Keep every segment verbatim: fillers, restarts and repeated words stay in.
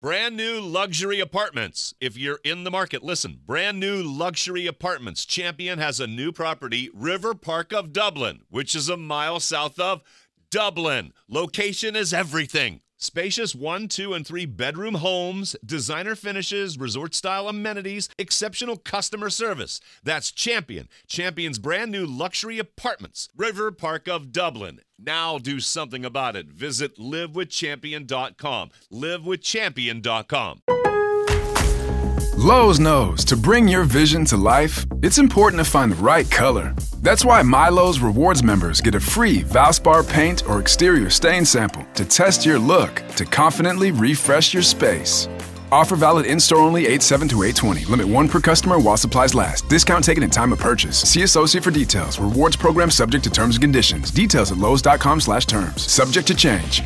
Brand new luxury apartments. If you're in the market, listen. Brand new luxury apartments. Champion has a new property, River Park of Dublin, which is a mile south of Dublin. Location is everything. Spacious one, two, and three bedroom homes, designer finishes, resort-style amenities, exceptional customer service. That's Champion. Champion's brand new luxury apartments. River Park of Dublin. Now do something about it. Visit live with champion dot com. live with champion dot com. Lowe's knows to bring your vision to life, it's important to find the right color. That's why MyLowe's Rewards members get a free Valspar paint or exterior stain sample to test your look to confidently refresh your space. Offer valid in-store only eight seven to eight twenty. Limit one per customer while supplies last. Discount taken at time of purchase. See associate for details. Rewards program subject to terms and conditions. Details at lowes dot com slash terms. Subject to change.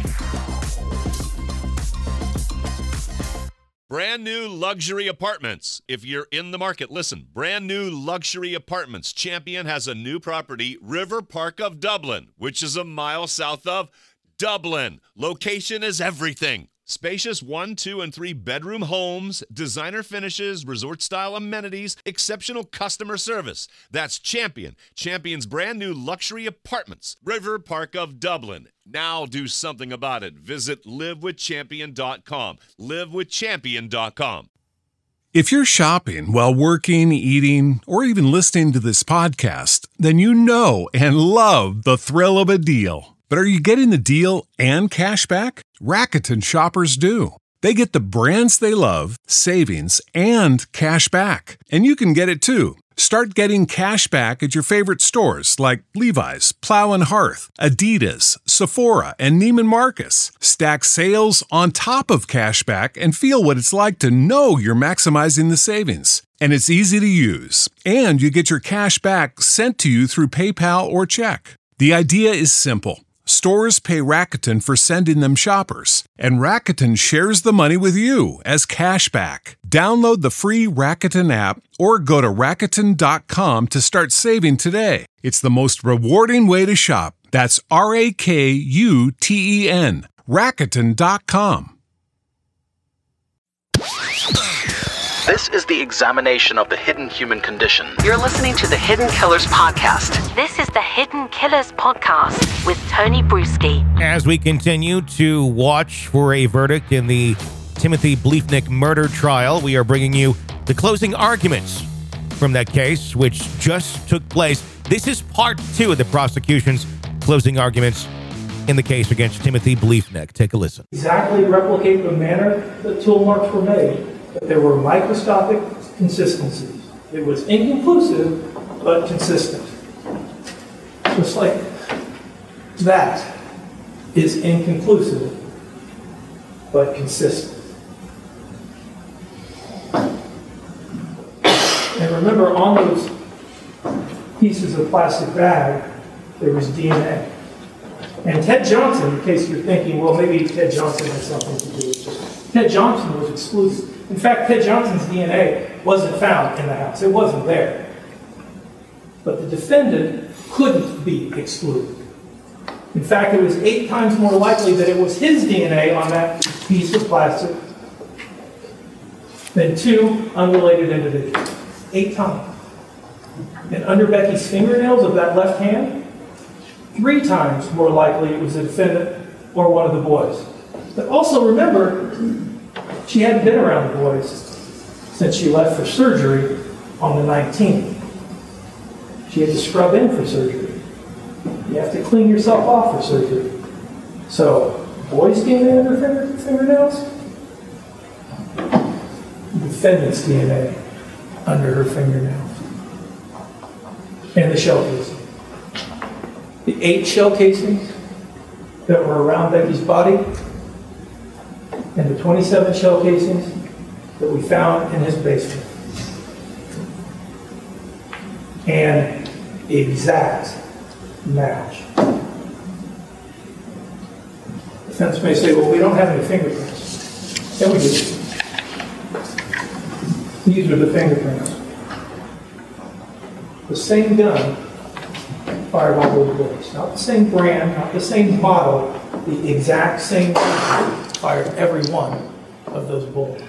Brand new luxury apartments. If you're in the market, listen. Brand new luxury apartments. Champion has a new property, River Park of Dublin, which is a mile south of Dublin. Location is everything. Spacious one, two, and three bedroom homes, designer finishes, resort-style amenities, exceptional customer service. That's Champion. Champion's brand new luxury apartments. River Park of Dublin. Now do something about it. Visit live with champion dot com. live with champion dot com. If you're shopping while working, eating, or even listening to this podcast, then you know and love the thrill of a deal. But are you getting the deal and cash back? Rakuten shoppers do. They get the brands they love, savings, and cash back. And you can get it too. Start getting cash back at your favorite stores like Levi's, Plow and Hearth, Adidas, Sephora, and Neiman Marcus. Stack sales on top of cash back and feel what it's like to know you're maximizing the savings. And it's easy to use. And you get your cash back sent to you through PayPal or check. The idea is simple. Stores pay Rakuten for sending them shoppers, and Rakuten shares the money with you as cashback. Download the free Rakuten app or go to Rakuten dot com to start saving today. It's the most rewarding way to shop. That's R A K U T E N. Rakuten dot com. This is the examination of the hidden human condition. You're listening to the Hidden Killers Podcast. This is the Hidden Killers Podcast with Tony Bruschi. As we continue to watch for a verdict in the Timothy Bleefnick murder trial, we are bringing you the closing arguments from that case, which just took place. This is part two of the prosecution's closing arguments in the case against Timothy Bleefnick. Take a listen. Exactly replicate the manner that tool marks were made. But there were microscopic consistencies. It was inconclusive, but consistent. Just like that is inconclusive, but consistent. And remember, on those pieces of plastic bag, there was D N A. And Ted Johnson, in case you're thinking, well, maybe Ted Johnson had something to do with it. Ted Johnson was exclusive. In fact, Ted Johnson's D N A wasn't found in the house. It wasn't there. But the defendant couldn't be excluded. In fact, it was eight times more likely that it was his D N A on that piece of plastic than two unrelated individuals. Eight times. And under Becky's fingernails of that left hand, three times more likely it was the defendant or one of the boys. But also remember, she hadn't been around the boys since she left for surgery on the nineteenth. She had to scrub in for surgery. You have to clean yourself off for surgery. So, boys' D N A under finger, fingernails? Defendant's D N A under her fingernails. And the shell casing. The eight shell casings that were around Becky's body and the twenty-seven shell casings that we found in his basement. An exact match. Defense may say, well, we don't have any fingerprints. Yeah, we do. These are the fingerprints. The same gun fired all those bullets. Not the same brand, not the same model, the exact same gun fired every one of those boys.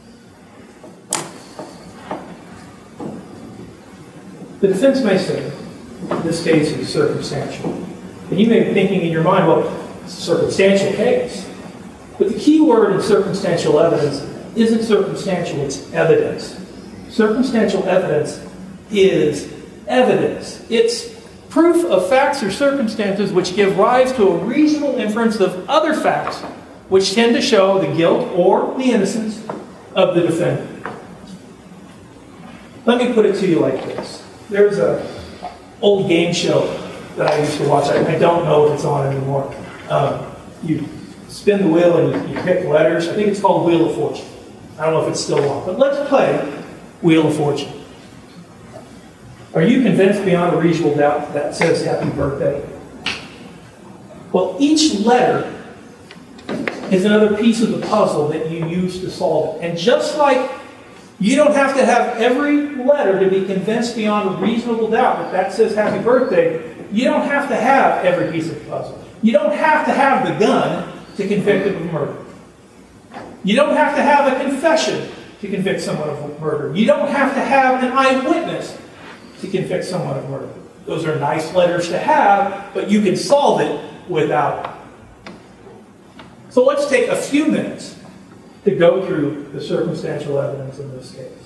The defense may say this case is circumstantial. And you may be thinking in your mind, well, it's a circumstantial case. But the key word in circumstantial evidence isn't circumstantial, it's evidence. Circumstantial evidence is evidence. It's proof of facts or circumstances which give rise to a reasonable inference of other facts which tend to show the guilt or the innocence of the defendant. Let me put it to you like this. There's an old game show that I used to watch. I, I don't know if it's on anymore. Um, you spin the wheel and you, you pick letters. I think it's called Wheel of Fortune. I don't know if it's still on. But let's play Wheel of Fortune. Are you convinced beyond a reasonable doubt that says happy birthday? Well, each letter is another piece of the puzzle that you use to solve it. And just like you don't have to have every letter to be convinced beyond a reasonable doubt that that says happy birthday, you don't have to have every piece of the puzzle. You don't have to have the gun to convict them of murder. You don't have to have a confession to convict someone of murder. You don't have to have an eyewitness to convict someone of murder. Those are nice letters to have, but you can solve it without it. So let's take a few minutes to go through the circumstantial evidence in this case.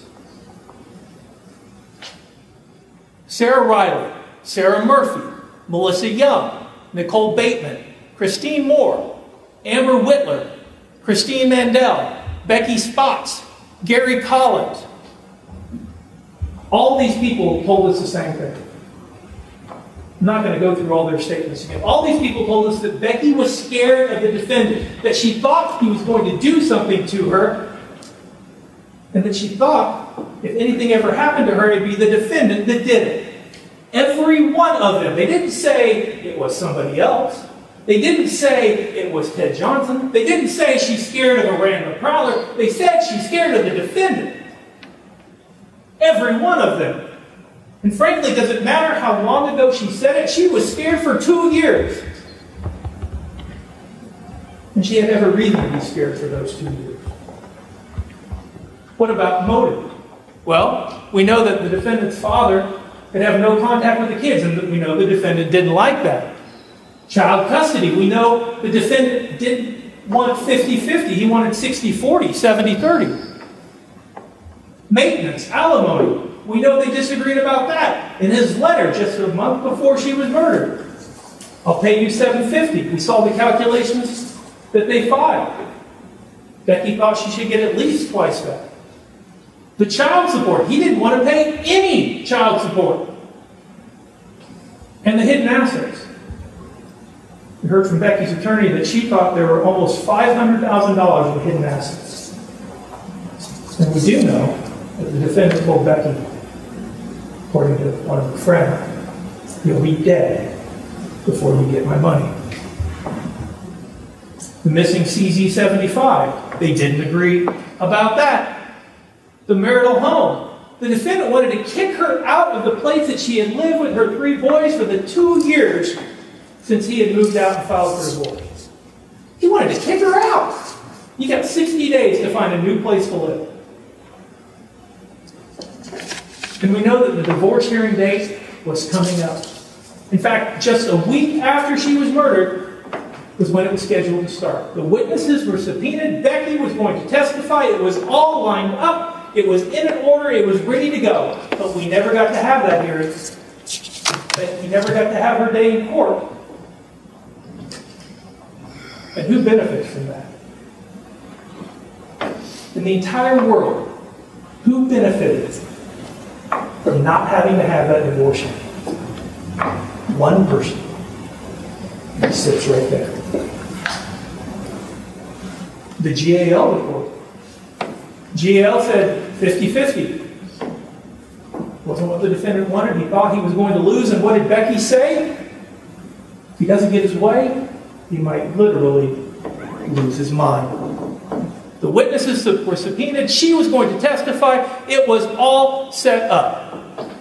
Sarah Riley, Sarah Murphy, Melissa Young, Nicole Bateman, Christine Moore, Amber Whitler, Christine Mandel, Becky Spots, Gary Collins. All these people told us the same thing. I'm not going to go through all their statements again. All these people told us that Becky was scared of the defendant, that she thought he was going to do something to her, and that she thought if anything ever happened to her, it'd be the defendant that did it. Every one of them. They didn't say it was somebody else. They didn't say it was Ted Johnson. They didn't say she's scared of a random prowler. They said she's scared of the defendant. Every one of them. And frankly, does it matter how long ago she said it? She was scared for two years. And she had every reason to be scared for those two years. What about motive? Well, we know that the defendant's father could have no contact with the kids, and we know the defendant didn't like that. Child custody, we know the defendant didn't want fifty fifty. He wanted sixty forty, seventy thirty. Maintenance, alimony, we know they disagreed about that. In his letter just a month before she was murdered, I'll pay you seven fifty. We saw the calculations that they filed. Becky thought she should get at least twice that. The child support, he didn't want to pay any child support. And the hidden assets. We heard from Becky's attorney that she thought there were almost five hundred thousand dollars in hidden assets. And we do know that the defendant told Becky, according to one of her friends, you'll be dead before you get my money. The missing C Z seventy-five, they didn't agree about that. The marital home, the defendant wanted to kick her out of the place that she had lived with her three boys for the two years since he had moved out and filed for divorce. He wanted to kick her out. You got sixty days to find a new place to live. And we know that the divorce hearing date was coming up. In fact, just a week after she was murdered was when it was scheduled to start. The witnesses were subpoenaed. Becky was going to testify. It was all lined up. It was in an order. It was ready to go. But we never got to have that hearing. We never got to have her day in court. And who benefits from that? In the entire world, who benefited from not having to have that divorce? One person. He sits right there. The G A L report. G A L said fifty fifty. Wasn't what the defendant wanted. He thought he was going to lose. And what did Becky say? If he doesn't get his way, he might literally lose his mind. The witnesses were subpoenaed. She was going to testify. It was all set up.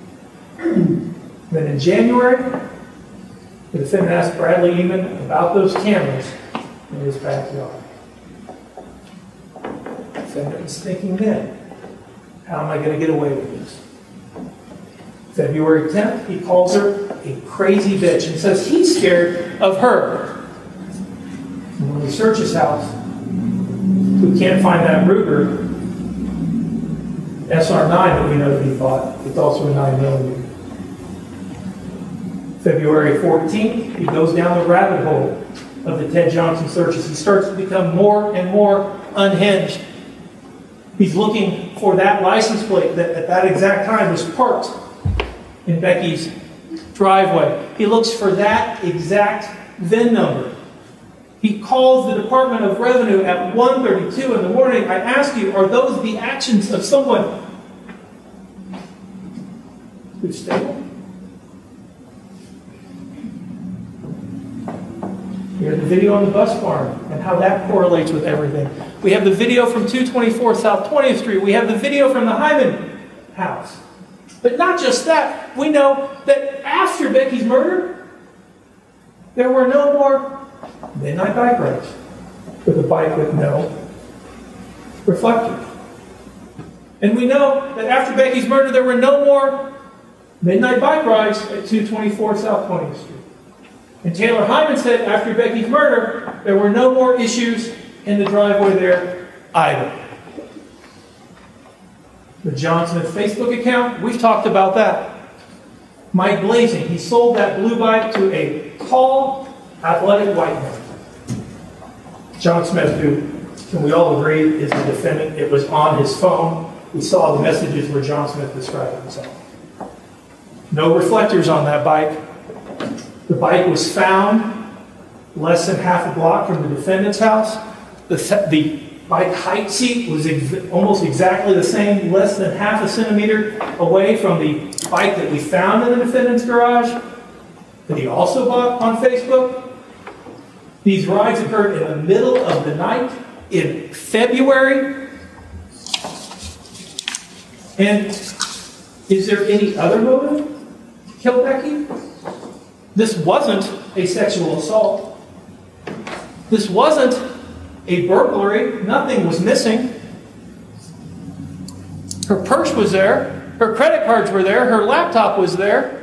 Then in January, the defendant asked Bradley Eman about those cameras in his backyard. Defendant was thinking then, how am I going to get away with this? February tenth, he calls her a crazy bitch and says he's scared of her. And when we search his house, we can't find that Ruger S R nine that we know that he bought. It's also a nine millimeter. February fourteenth, he goes down the rabbit hole of the Ted Johnson searches. He starts to become more and more unhinged. He's looking for that license plate that at that exact time was parked in Becky's driveway. He looks for that exact V I N number. He calls the Department of Revenue at one thirty-two in the morning. I ask you, are those the actions of someone who's stable? We have the video on the bus barn and how that correlates with everything. We have the video from two twenty-four South twentieth Street. We have the video from the Hyman house. But not just that. We know that after Becky's murder, there were no more midnight bike rides with a bike with no reflector. And we know that after Becky's murder, there were no more midnight bike rides at two twenty-four South twentieth Street. And Taylor Hyman said after Becky's murder, there were no more issues in the driveway there either. The John Smith Facebook account, we've talked about that. Mike Blazing, he sold that blue bike to a tall, athletic white man. John Smith, who, can we all agree, is the defendant. It was on his phone. We saw the messages where John Smith described himself. No reflectors on that bike. The bike was found less than half a block from the defendant's house. The, the bike height seat was ex almost exactly the same, less than half a centimeter away from the bike that we found in the defendant's garage, that he also bought on Facebook. These rides occurred in the middle of the night in February. And is there any other motive to kill Becky? This wasn't a sexual assault. This wasn't a burglary. Nothing was missing. Her purse was there. Her credit cards were there. Her laptop was there.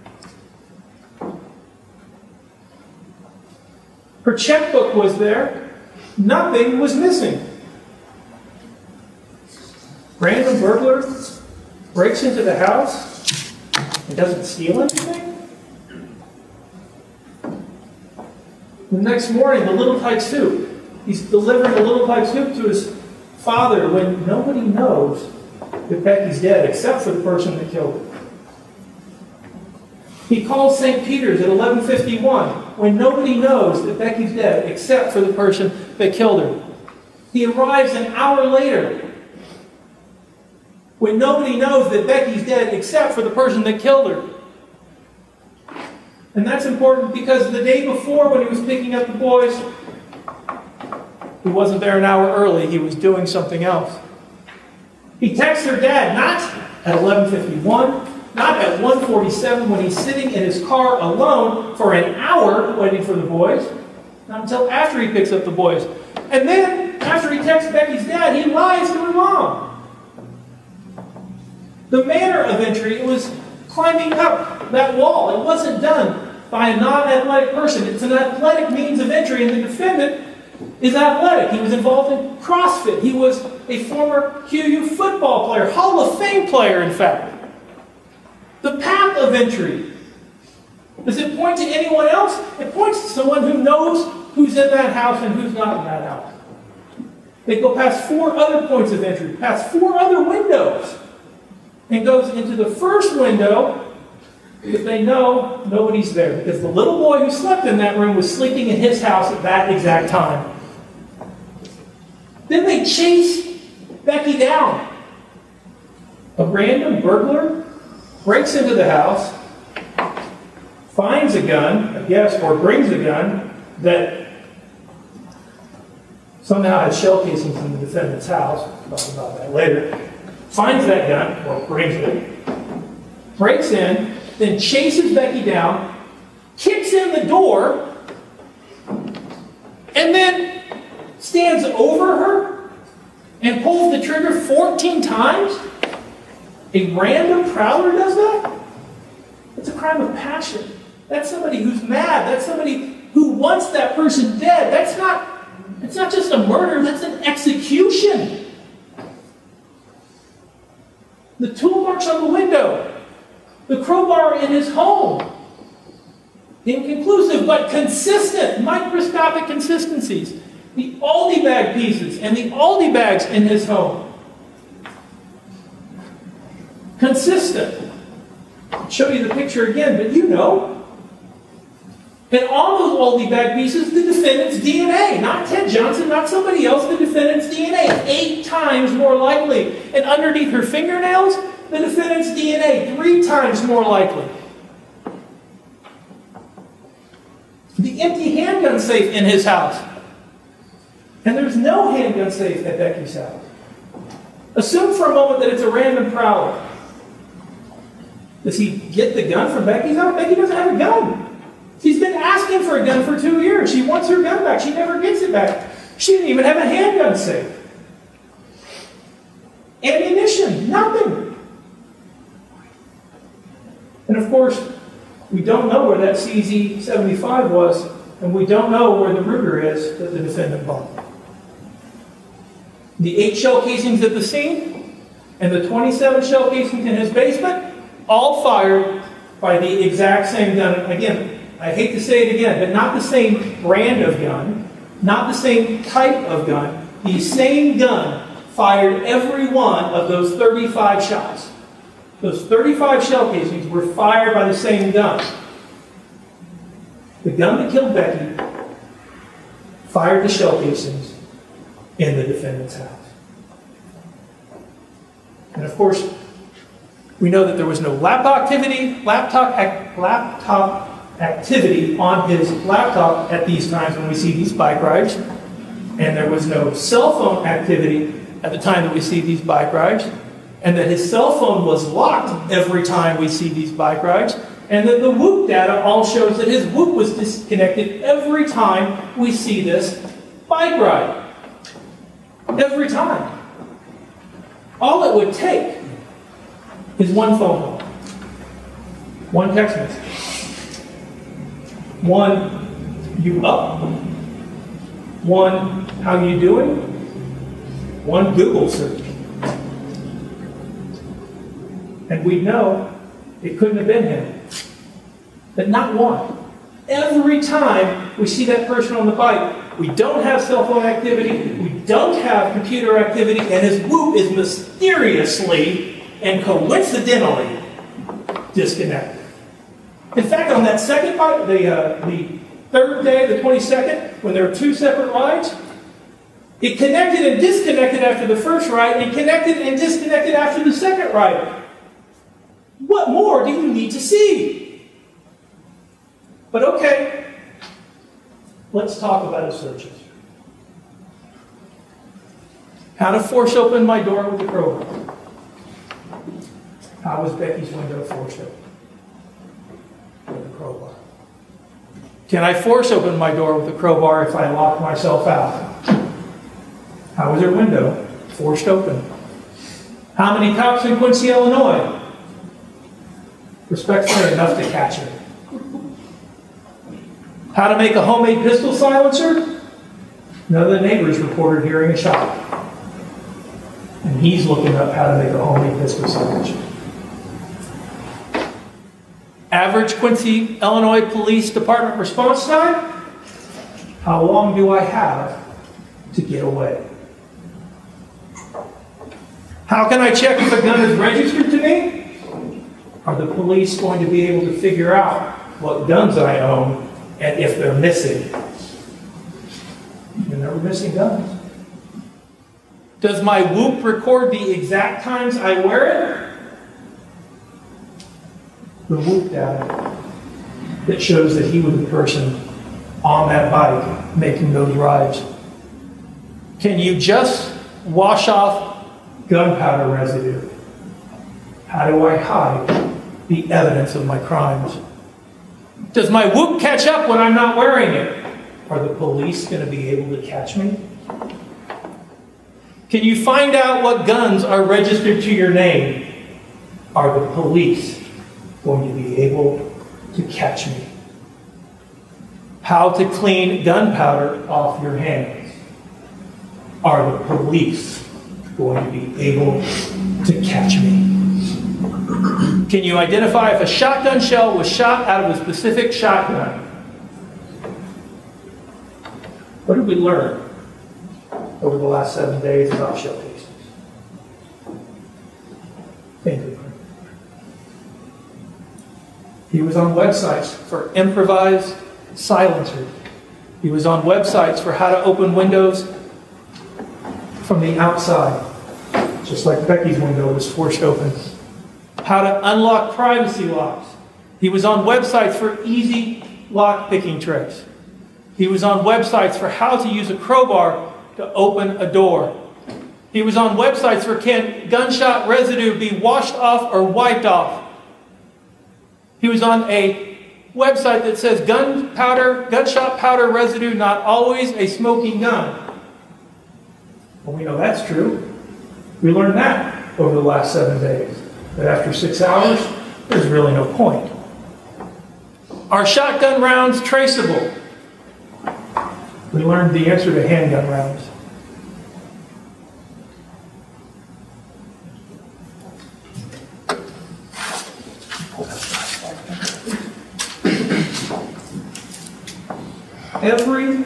Her checkbook was there. Nothing was missing. Random burglar breaks into the house and doesn't steal anything? The next morning, the Little Tyke soup. He's delivering the Little Tyke soup to his father when nobody knows that Becky's dead except for the person that killed her. He calls Saint Peter's at eleven fifty-one when nobody knows that Becky's dead except for the person that killed her. He arrives an hour later when nobody knows that Becky's dead except for the person that killed her. And that's important because the day before when he was picking up the boys, he wasn't there an hour early. He was doing something else. He texts her dad not at eleven fifty-one, not at one forty-seven when he's sitting in his car alone for an hour waiting for the boys, not until after he picks up the boys. And then, after he texts Becky's dad, he lies to her mom. The manner of entry, it was climbing up that wall. It wasn't done by a non-athletic person. It's an athletic means of entry, and the defendant is athletic. He was involved in CrossFit. He was a former Q U football player, Hall of Fame player, in fact. The path of entry, does it point to anyone else? It points to someone who knows who's in that house and who's not in that house. They go past four other points of entry, past four other windows, and goes into the first window if they know nobody's there. Because the little boy who slept in that room was sleeping in his house at that exact time. Then they chase Becky down. A random burglar breaks into the house, finds a gun, I guess, or brings a gun that somehow has shell casings in the defendant's house. We'll talk about that later. Finds that gun, or brings it, breaks in, then chases Becky down, kicks in the door, and then stands over her and pulls the trigger fourteen times? A random prowler does that? It's a crime of passion. That's somebody who's mad. That's somebody who wants that person dead. That's not, it's not just a murder, that's an execution. The tool marks on the window, the crowbar in his home. Inconclusive, but consistent, microscopic consistencies. The Aldi bag pieces and the Aldi bags in his home. Consistent. I'll show you the picture again, but you know. And on those Aldi bag pieces, the defendant's D N A. Not Ted Johnson, not somebody else, the defendant's D N A. Eight times more likely. And underneath her fingernails, the defendant's D N A. Three times more likely. The empty handgun safe in his house. And there's no handgun safe at Becky's house. Assume for a moment that it's a random prowler. Does he get the gun from Becky's house? Becky doesn't have a gun. She's been asking for a gun for two years. She wants her gun back. She never gets it back. She didn't even have a handgun safe. Ammunition, nothing. And of course, we don't know where that C Z seventy-five was, and we don't know where the Ruger is that the defendant bought. The eight shell casings at the scene and the twenty-seven shell casings in his basement, all fired by the exact same gun. Again, I hate to say it again, but not the same brand of gun, not the same type of gun. The same gun fired every one of those thirty-five shots. Those thirty-five shell casings were fired by the same gun. The gun that killed Becky fired the shell casings in the defendant's house. And of course, we know that there was no laptop activity, laptop, ac- laptop activity on his laptop at these times when we see these bike rides. And there was no cell phone activity at the time that we see these bike rides. And that his cell phone was locked every time we see these bike rides. And that the Whoop data all shows that his Whoop was disconnected every time we see this bike ride. Every time. All it would take is one phone call, one text message, one you up, one how you doing, one Google search. And we know it couldn't have been him. But not one. Every time we see that person on the bike, we don't have cell phone activity, we don't have computer activity, and his Whoop is mysteriously and coincidentally disconnected. In fact, on that second bike, the, uh, the third day, the twenty-second, when there were two separate rides, it connected and disconnected after the first ride, and connected and disconnected after the second ride. What more do you need to see? But okay, let's talk about his searches. How to force open my door with a crowbar. How was Becky's window forced open with a crowbar? Can I force open my door with a crowbar if I lock myself out? How was her window forced open? How many cops in Quincy, Illinois? Respectfully enough to catch her. How to make a homemade pistol silencer? None of the neighbors reported hearing a shot. And he's looking up how to make a homemade pistol silencer. Average Quincy, Illinois Police Department response time? How long do I have to get away? How can I check if a gun is registered to me? Are the police going to be able to figure out what guns I own and if they're missing? You're never missing guns. Does my Whoop record the exact times I wear it? The Whoop data that shows that he was the person on that bike making those rides. Can you just wash off gunpowder residue? How do I hide the evidence of my crimes? Does my Whoop catch up when I'm not wearing it? Are the police going to be able to catch me? Can you find out what guns are registered to your name? Are the police going to be able to catch me? How to clean gunpowder off your hands? Are the police going to be able to catch me? Can you identify if a shotgun shell was shot out of a specific shotgun? What did we learn over the last seven days about shell casings? Fingerprint. He was on websites for improvised silencers. He was on websites for how to open windows from the outside, just like Becky's window was forced open. How to unlock privacy locks. He was on websites for easy lock picking tricks. He was on websites for how to use a crowbar to open a door. He was on websites for can gunshot residue be washed off or wiped off. He was on a website that says gunpowder, gunshot powder residue not always a smoking gun. Well, we know that's true. We learned that over the last seven days. That after six hours, there's really no point. Are shotgun rounds traceable? We learned the answer to handgun rounds. Every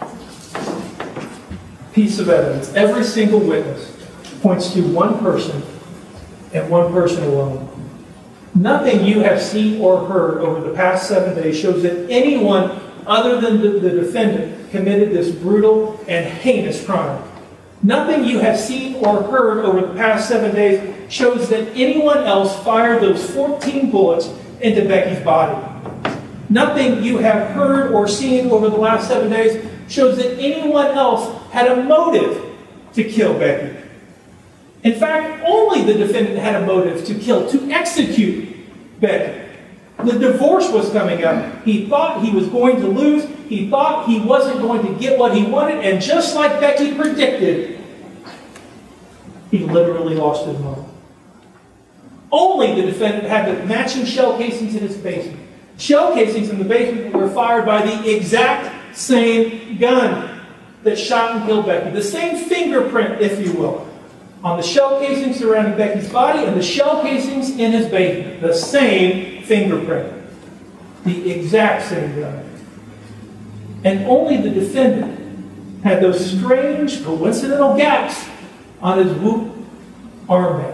piece of evidence, every single witness points to one person and one person alone. Nothing you have seen or heard over the past seven days shows that anyone other than the, the defendant committed this brutal and heinous crime. Nothing you have seen or heard over the past seven days shows that anyone else fired those fourteen bullets into Becky's body. Nothing you have heard or seen over the last seven days shows that anyone else had a motive to kill Becky. In fact, only the defendant had a motive to kill, to execute Becky. The divorce was coming up. He thought he was going to lose. He thought he wasn't going to get what he wanted. And just like Becky predicted, he literally lost his mind. Only the defendant had the matching shell casings in his basement. Shell casings in the basement were fired by the exact same gun that shot and killed Becky. The same fingerprint, if you will, on the shell casings surrounding Becky's body and the shell casings in his basement. The same fingerprint. The exact same gun. And only the defendant had those strange, coincidental gaps on his Whoop armband.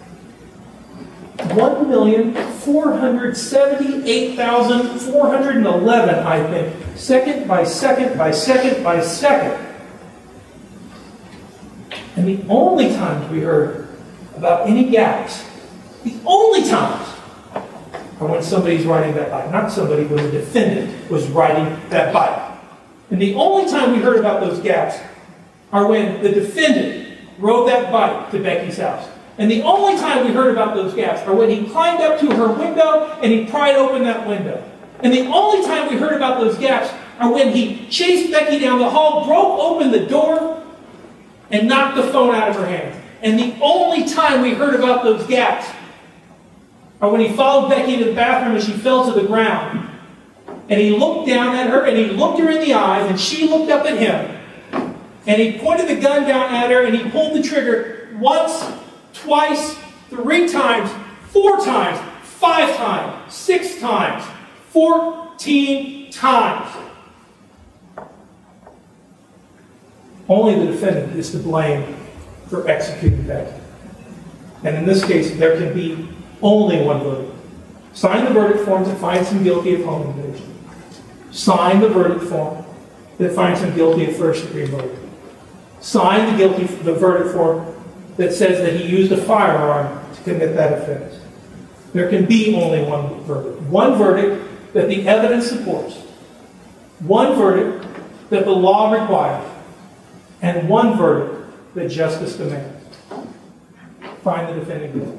one million four hundred seventy-eight thousand four hundred eleven, I think, second by second by second by second. And the only times we heard about any gaps, the only times, are when somebody's riding that bike. Not somebody, when the defendant was riding that bike. And the only time we heard about those gaps are when the defendant rode that bike to Becky's house. And the only time we heard about those gaps are when he climbed up to her window and he pried open that window. And the only time we heard about those gaps are when he chased Becky down the hall, broke open the door, and knocked the phone out of her hand. And the only time we heard about those gaps are when he followed Becky to the bathroom and she fell to the ground. And he looked down at her and he looked her in the eyes and she looked up at him. And he pointed the gun down at her and he pulled the trigger once, twice, three times, four times, five times, six times, fourteen times. Only the defendant is to blame for executing Becky. And in this case, there can be only one verdict. Sign the verdict form that finds him guilty of home invasion. Sign the verdict form that finds him guilty of first-degree murder. Sign the guilty the verdict form that says that he used a firearm to commit that offense. There can be only one verdict. One verdict that the evidence supports. One verdict that the law requires. And one verdict that justice demands. Find the defendant guilty.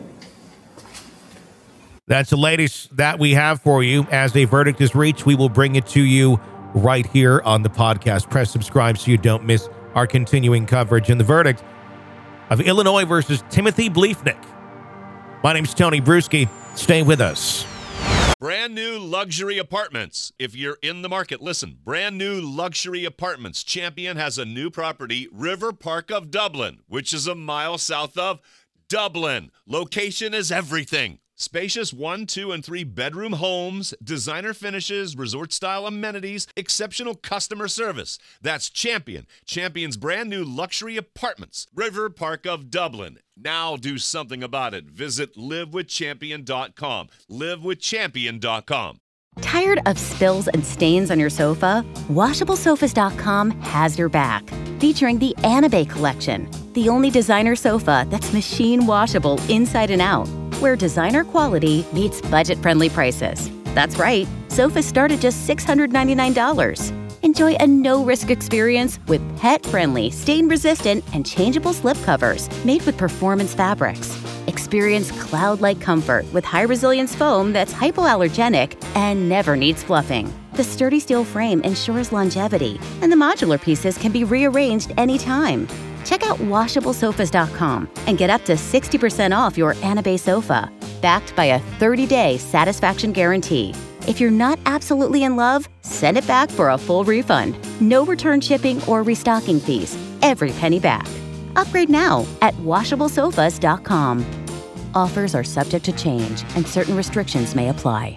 That's the latest that we have for you. As a verdict is reached, we will bring it to you right here on the podcast. Press subscribe so you don't miss our continuing coverage. And the verdict of Illinois versus Timothy Bleefnick. My name's Tony Bruschi. Stay with us. Brand new luxury apartments. If you're in the market, listen. Brand new luxury apartments. Champion has a new property, River Park of Dublin, which is a mile south of Dublin. Location is everything. Spacious one, two, and three bedroom homes, designer finishes, resort-style amenities, exceptional customer service. That's Champion. Champion's brand new luxury apartments, River Park of Dublin. Now do something about it. Visit live with champion dot com. live with champion dot com. Tired of spills and stains on your sofa? washable sofas dot com has your back. Featuring the Anabay collection, the only designer sofa that's machine washable inside and out, where designer quality meets budget-friendly prices. That's right, sofas start at just six hundred ninety-nine dollars. Enjoy a no-risk experience with pet-friendly, stain-resistant, and changeable slipcovers made with performance fabrics. Experience cloud-like comfort with high-resilience foam that's hypoallergenic and never needs fluffing. The sturdy steel frame ensures longevity, and the modular pieces can be rearranged anytime. Check out washable sofas dot com and get up to sixty percent off your Anabay sofa, backed by a thirty-day satisfaction guarantee. If you're not absolutely in love, send it back for a full refund. No return shipping or restocking fees. Every penny back. Upgrade now at washable sofas dot com. Offers are subject to change and certain restrictions may apply.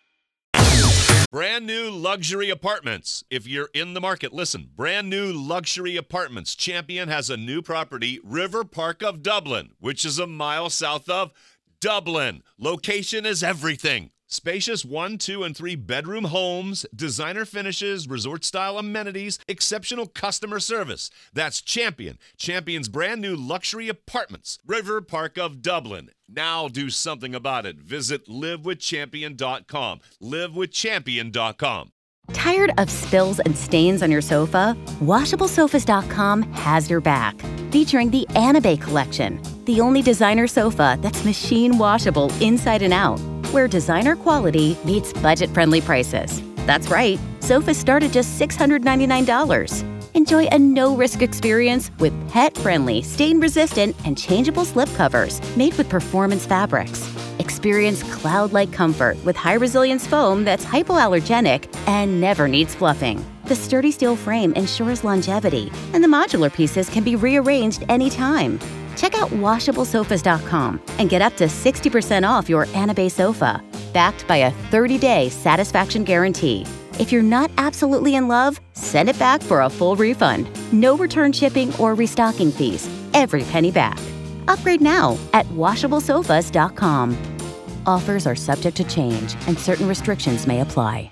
Brand new luxury apartments. If you're in the market, listen. Brand new luxury apartments. Champion has a new property, River Park of Dublin, which is a mile south of Dublin. Location is everything. Spacious one, two, and three bedroom homes, designer finishes, resort-style amenities, exceptional customer service. That's Champion. Champion's brand new luxury apartments, River Park of Dublin. Now do something about it. Visit live with champion dot com. live with champion dot com. Tired of spills and stains on your sofa? washable sofas dot com has your back. Featuring the Anabay collection, the only designer sofa that's machine washable inside and out, where designer quality meets budget-friendly prices. That's right, sofas start at just six hundred ninety-nine dollars. Enjoy a no-risk experience with pet-friendly, stain-resistant, and changeable slipcovers made with performance fabrics. Experience cloud-like comfort with high-resilience foam that's hypoallergenic and never needs fluffing. The sturdy steel frame ensures longevity, and the modular pieces can be rearranged anytime. Check out washable sofas dot com and get up to sixty percent off your Anabay sofa, backed by a thirty-day satisfaction guarantee. If you're not absolutely in love, send it back for a full refund. No return shipping or restocking fees. Every penny back. Upgrade now at washable sofas dot com. Offers are subject to change and certain restrictions may apply.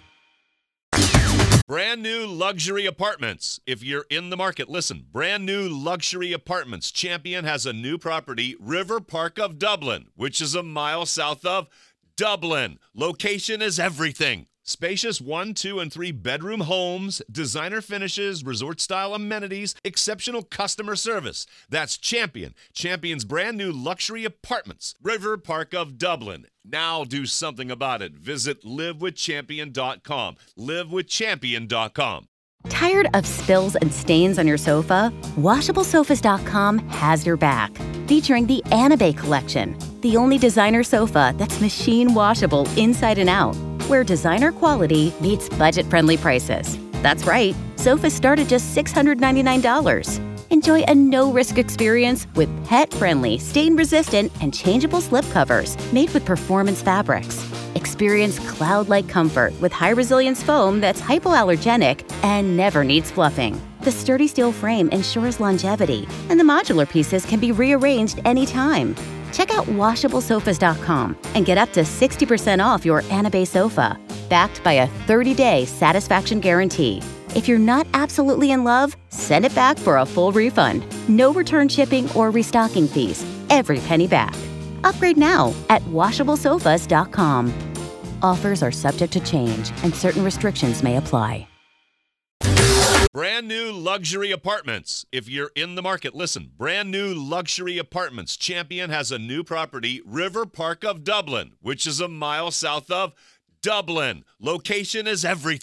Brand new luxury apartments. If you're in the market, listen. Brand new luxury apartments. Champion has a new property, River Park of Dublin, which is a mile south of Dublin. Location is everything. Spacious one, two, and three bedroom homes, designer finishes, resort-style amenities, exceptional customer service. That's Champion. Champion's brand new luxury apartments, River Park of Dublin. Now do something about it. Visit live with champion dot com. live with champion dot com. Tired of spills and stains on your sofa? washable sofas dot com has your back. Featuring the Anabay collection, the only designer sofa that's machine washable inside and out, where designer quality meets budget-friendly prices. That's right, sofas start at just six hundred ninety-nine dollars. Enjoy a no-risk experience with pet-friendly, stain-resistant, and changeable slipcovers made with performance fabrics. Experience cloud-like comfort with high-resilience foam that's hypoallergenic and never needs fluffing. The sturdy steel frame ensures longevity, and the modular pieces can be rearranged anytime. Check out washable sofas dot com and get up to sixty percent off your Anabay sofa, backed by a thirty-day satisfaction guarantee. If you're not absolutely in love, send it back for a full refund. No return shipping or restocking fees. Every penny back. Upgrade now at washable sofas dot com. Offers are subject to change and certain restrictions may apply. Brand new luxury apartments. If you're in the market, listen. Brand new luxury apartments. Champion has a new property, River Park of Dublin, which is a mile south of Dublin. Location is everything.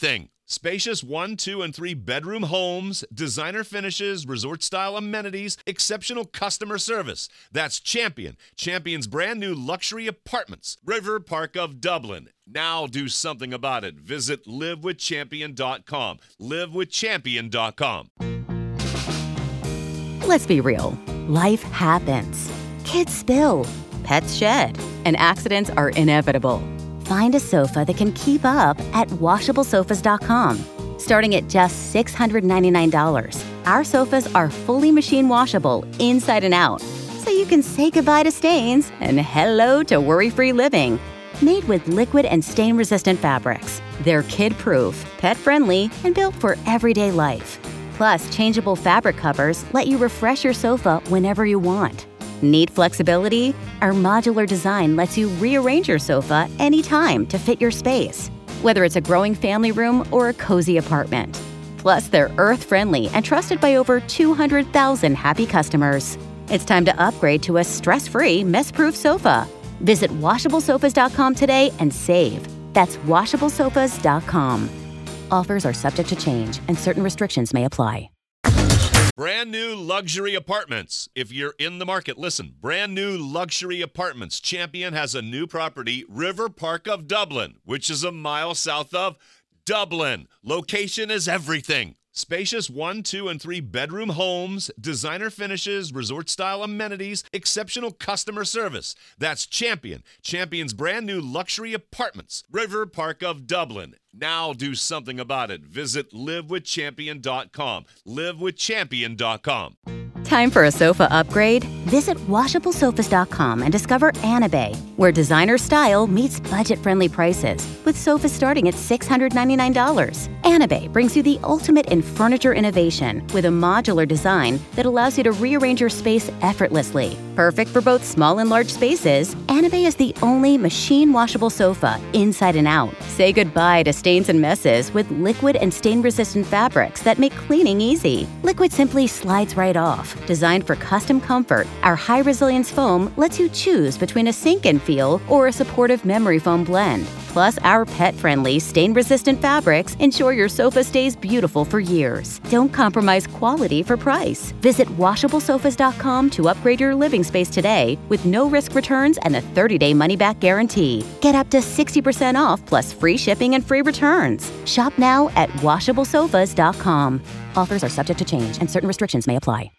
Spacious one, two, and three bedroom homes, designer finishes, resort-style amenities, exceptional customer service. That's Champion. Champion's brand new luxury apartments. River Park of Dublin. Now do something about it. Visit live with champion dot com. live with champion dot com. Let's be real. Life happens. Kids spill. Pets shed. And accidents are inevitable. Find a sofa that can keep up at washable sofas dot com. Starting at just six hundred ninety-nine dollars, our sofas are fully machine washable inside and out, so you can say goodbye to stains and hello to worry-free living. Made with liquid and stain-resistant fabrics, they're kid-proof, pet-friendly, and built for everyday life. Plus, changeable fabric covers let you refresh your sofa whenever you want. Need flexibility? Our modular design lets you rearrange your sofa anytime to fit your space, whether it's a growing family room or a cozy apartment. Plus, they're earth-friendly and trusted by over two hundred thousand happy customers. It's time to upgrade to a stress-free, mess-proof sofa. Visit washable sofas dot com today and save. That's washable sofas dot com. Offers are subject to change and certain restrictions may apply. Brand new luxury apartments. If you're in the market, listen. Brand new luxury apartments. Champion has a new property, River Park of Dublin, which is a mile south of Dublin. Location is everything. Spacious one, two, and three bedroom homes, designer finishes, resort-style amenities, exceptional customer service. That's Champion. Champion's brand new luxury apartments. River Park of Dublin. Now do something about it. Visit live with champion dot com. live with champion dot com. Time for a sofa upgrade? Visit washable sofas dot com and discover Anabay, where designer style meets budget-friendly prices, with sofas starting at six hundred ninety-nine dollars. Anabay brings you the ultimate in furniture innovation with a modular design that allows you to rearrange your space effortlessly. Perfect for both small and large spaces, Anabay is the only machine washable sofa inside and out. Say goodbye to stains and messes with liquid and stain-resistant fabrics that make cleaning easy. Liquid simply slides right off. Designed for custom comfort, our high-resilience foam lets you choose between a sink-in feel or a supportive memory foam blend. Plus, our pet-friendly, stain-resistant fabrics ensure your sofa stays beautiful for years. Don't compromise quality for price. Visit washable sofas dot com to upgrade your living space today with no-risk returns and a thirty-day money-back guarantee. Get up to sixty percent off plus free shipping and free returns. Shop now at washable sofas dot com. Offers are subject to change and certain restrictions may apply.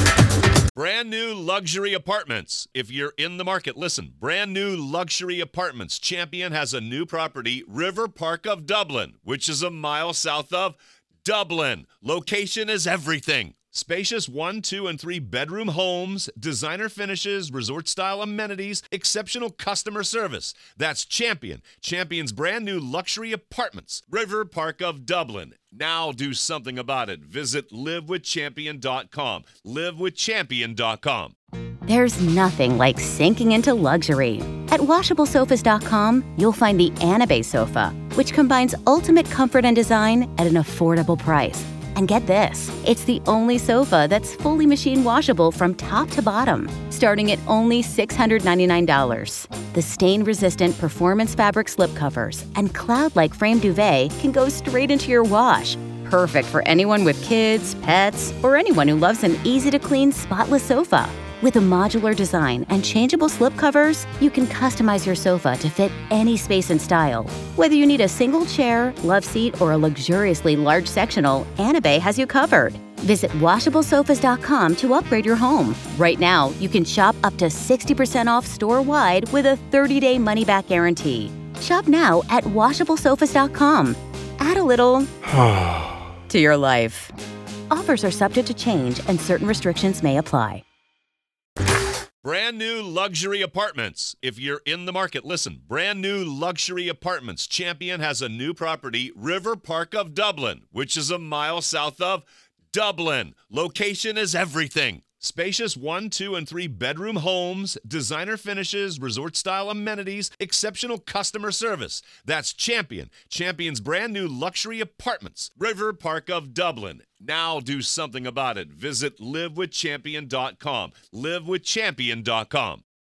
Brand new luxury apartments. If you're in the market, listen. Brand new luxury apartments. Champion has a new property, River Park of Dublin, which is a mile south of Dublin. Location is everything. Spacious one, two, and three bedroom homes, designer finishes, resort-style amenities, exceptional customer service. That's Champion. Champion's brand new luxury apartments. River Park of Dublin. Now do something about it. Visit live with champion dot com. live with champion dot com. There's nothing like sinking into luxury. At washable sofas dot com, you'll find the Anabay sofa, which combines ultimate comfort and design at an affordable price. And get this, it's the only sofa that's fully machine washable from top to bottom, starting at only six hundred ninety-nine dollars. The stain-resistant performance fabric slipcovers and cloud-like frame duvet can go straight into your wash. Perfect for anyone with kids, pets, or anyone who loves an easy-to-clean, spotless sofa. With a modular design and changeable slipcovers, you can customize your sofa to fit any space and style. Whether you need a single chair, love seat, or a luxuriously large sectional, Anabay has you covered. Visit washable sofas dot com to upgrade your home. Right now, you can shop up to sixty percent off store-wide with a thirty-day money-back guarantee. Shop now at washable sofas dot com. Add a little to your life. Offers are subject to change and certain restrictions may apply. Brand new luxury apartments. If you're in the market, listen. Brand new luxury apartments. Champion has a new property, River Park of Dublin, which is a mile south of Dublin. Location is everything. Spacious one, two, and three bedroom homes, designer finishes, resort-style amenities, exceptional customer service. That's Champion. Champion's brand new luxury apartments. River Park of Dublin. Now do something about it. Visit live with champion dot com. live with champion dot com.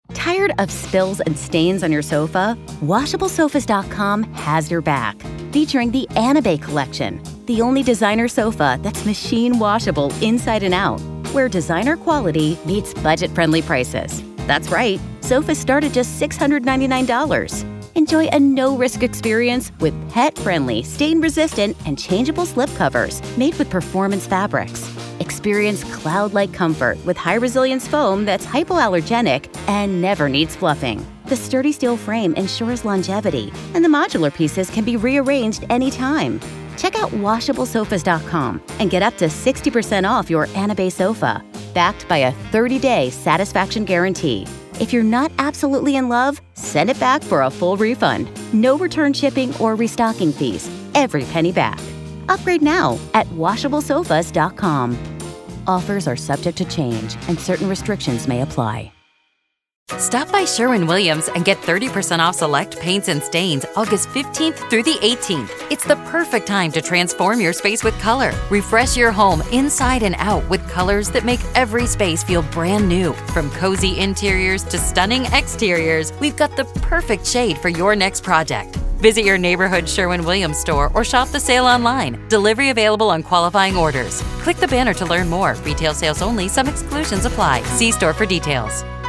Tired of spills and stains on your sofa? Washable Sofas dot com has your back. Featuring the Anabay collection, the only designer sofa that's machine washable inside and out, where designer quality meets budget-friendly prices. That's right, sofas start at just six hundred ninety-nine dollars. Enjoy a no-risk experience with pet-friendly, stain-resistant, and changeable slipcovers made with performance fabrics. Experience cloud-like comfort with high-resilience foam that's hypoallergenic and never needs fluffing. The sturdy steel frame ensures longevity, and the modular pieces can be rearranged anytime. Check out Washable Sofas dot com and get up to sixty percent off your Anabay sofa, backed by a thirty-day satisfaction guarantee. If you're not absolutely in love, send it back for a full refund. No return shipping or restocking fees. Every penny back. Upgrade now at Washable Sofas dot com. Offers are subject to change and certain restrictions may apply. Stop by Sherwin-Williams and get thirty percent off select paints and stains August fifteenth through the eighteenth. It's the perfect time to transform your space with color. Refresh your home inside and out with colors that make every space feel brand new. From cozy interiors to stunning exteriors, we've got the perfect shade for your next project. Visit your neighborhood Sherwin-Williams store or shop the sale online. Delivery available on qualifying orders. Click the banner to learn more. Retail sales only. Some exclusions apply. See store for details.